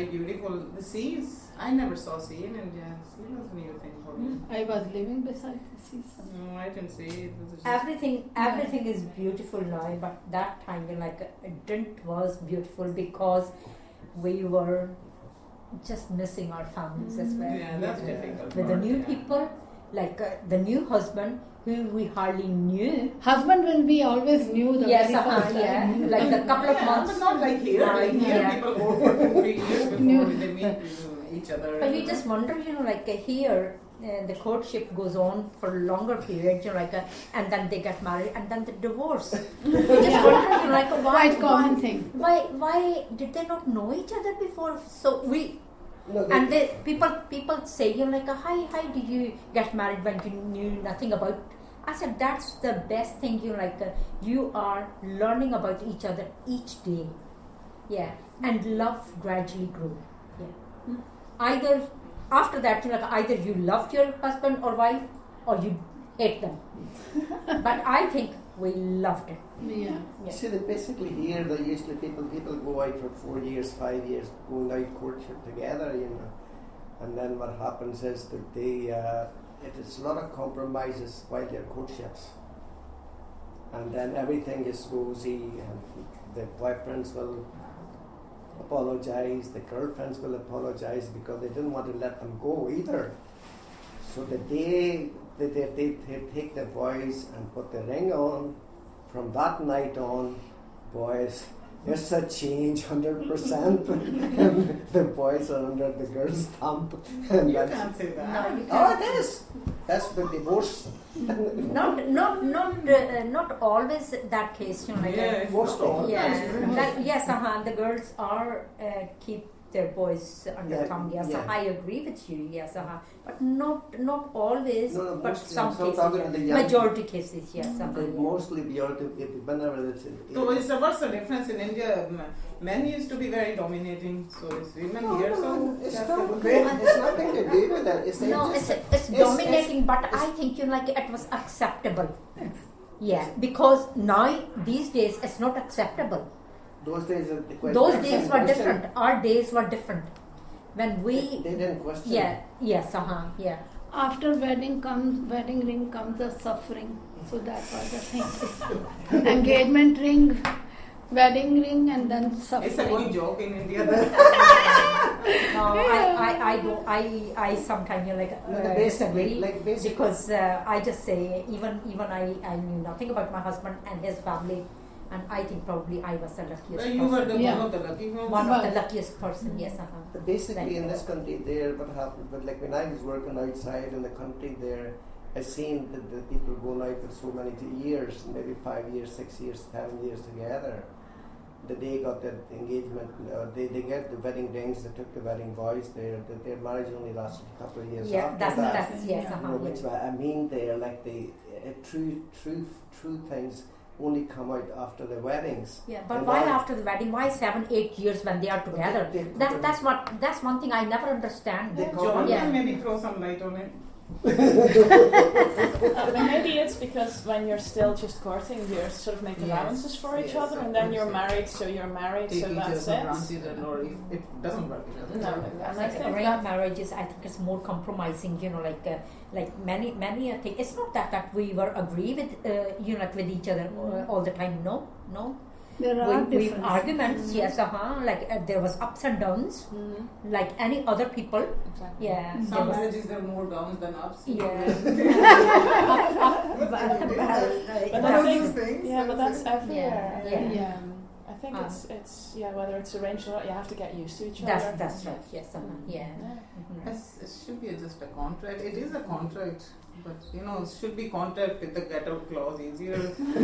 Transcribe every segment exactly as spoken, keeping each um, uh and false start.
very beautiful. The seas, I never saw sea in India. Sea was a new thing for me. I was living beside the sea. No, I didn't see it. Was just Everything, everything is beautiful now, but that time, you know, like it didn't was beautiful because we were just missing our families as well. yeah, that's difficult. With the part, new yeah. people, like uh, the new husband who we hardly knew. Husband will be always new the Yes, very uh-huh, first yeah, time. like a couple of Yeah, months. but not like here. Like here, Yeah. people go for two, three years before New. they meet uh, each other. But you just wonder, you know, like uh, here, uh, the courtship goes on for longer periods, you know, like, uh, and then they get married, and then the divorce. You just wonder, you know, like, why, Quite common why, thing. why, why did they not know each other before? So we, No, they, and they, people, people say, you know, like, uh, hi, hi, did you get married when you knew nothing about? I said that's the best thing, you know, like, uh, you are learning about each other each day, yeah, and love gradually grows. Yeah. Either after that, you know, like either you loved your husband or wife, or you hate them. But I think we loved it. Yeah. Yeah. See, that basically here, they usually people people go out for four years, five years, going out courtship together, you know, and then what happens is that they uh, it is a lot of compromises while they're courtships, and then everything is rosy, and the boyfriends will apologize, the girlfriends will apologize because they didn't want to let them go either. So the day that they, they, they take the boys and put the ring on, from that night on, boys, it's a change, one hundred percent. The boys are under the girls' thumb. And You that's, can't say that. No, you oh, can't. it is. That's the divorce. Not, not, not, uh, not always that case, you know, like. Yeah, uh, it's Most not of all. it. Yeah, that, yes, uh-huh. The girls are uh, keep their boys under Yeah, thumb. Yes, yeah. I agree with you. Yes, uh-huh. But not not always. No, no, but mostly- some some cases, other yeah. than the young- Majority cases, yes. Uh-huh. They mostly be out of it whenever it's. So is the, what's the difference in India? M- Men used to be very dominating, so is women No, here no, so no, it's, that's not, the way. it's nothing to do with that. It's No, just, it's it's it's- dominating, but it's- I think you know, like it was acceptable. Yeah, because now these days it's not acceptable. those days are the question. Those days were question- different. Our days were different. When They, we, they didn't question. yeah, yes, uh huh, yeah. After wedding comes, wedding ring comes the suffering. So that was the thing. Engagement ring, wedding ring, and then suffering. It's a going joke in India. That No, I, I, I don't. I, I sometimes you know, like No, the uh, basic- disagree like basic- because uh, I just say even even I, I knew nothing about my husband and his family, and I think probably I was the luckiest well, person. you were the Yeah. one of the lucky ones. one of the But- luckiest person. Yes, uh-huh. But basically, Like- in this country, there, what happened? But like when I was working outside in the country, there, I seen that the people going out for so many t- years, maybe five years, six years, seven years together. The day got the engagement, uh, they they get the wedding rings. They took the wedding vows. Their the, their marriage only lasted a couple of years Yeah, after that's that. that's yes, You uh-huh. know, which yeah. I mean, they're like the uh, true, true, true things only come out after the weddings. Yeah, but And why now- after the wedding? Why seven, eight years when they are But together? they- they- That that's what that's one thing I never understand. They call John Yeah. can maybe throw some light on it. Uh, but maybe it's because when you're still just courting, you sort of make Yes, allowances for each yes, other, of and then course, you're yeah. married, so you're married, Take so each that's other it. granted, and or if it doesn't work, it doesn't No, work. and I Like think arranged that, marriages, I think it's more compromising. You know, like uh, like many many a thing. It's not that that we were agree with uh, you know like with each other uh, all the time. No, no. There We, are we differences. arguments. Yes, uh huh. Like uh, there was ups and downs, Mhm. like any other people. Exactly. Yeah. there Some was- marriages there are more downs than ups. Yeah. Up, up, but- But but, uh, But One I of think- those things. Yeah, but that's everywhere. Yeah, and, yeah. um, I think Ah. it's it's yeah whether it's arranged or not, you have to get used to each That's other. that's right. Yes, uh huh. Yeah. Yeah. Mhm. It's, it should be just a contract. It is a contract, but you know, it should be contract with the get-out clause easier.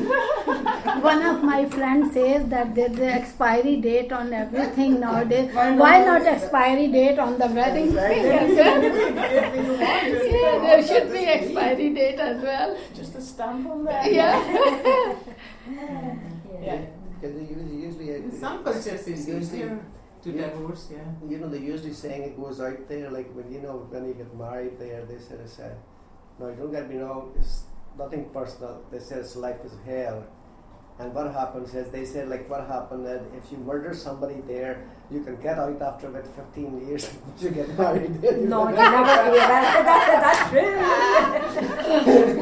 One of my friends says that there's an expiry date on everything nowadays. Why not Why do not that? expiry date on the wedding ring as well? Yeah, there should be expiry date as well. Just a stamp on there. Yeah. Yeah. Yeah. Because they usually, usually In some cultures, it's Usually- easier to Yeah. divorce. Yeah. you know, they're usually saying it goes out there, like when you know when you get married there, they sort of say, no, don't get me wrong, it's nothing personal. They say it's life is hell. And what happens is, they say, like, what happened that if you murder somebody there, you can get out after about fifteen years once you get married. No, you never. Yeah, that, that, that's true.